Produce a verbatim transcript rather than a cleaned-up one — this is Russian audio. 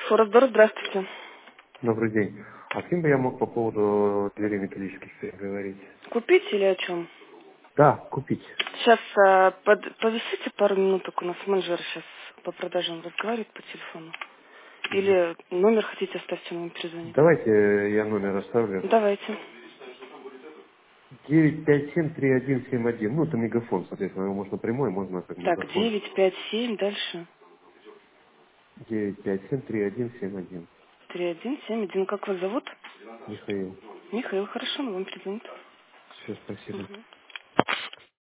Форосдор, здравствуйте. Добрый день. А с кем бы я мог по поводу дверей металлических переговорить? Купить или о чем? Да, купить. Сейчас э, под, повисите пару минуток, у нас менеджер сейчас по продажам разговаривает по телефону. Мгм. Или номер хотите оставьте, он вам перезвонит. Давайте я номер оставлю. Давайте. девять пять семь три один семь один. Ну, это мегафон, соответственно, его можно прямой, можно как Так, мегафон. девять пять семь, дальше. девять пять семь три один семь один. три один семь один. Как вас зовут? Михаил. Михаил, хорошо, он вам перезвонит. Все, спасибо. Мгм.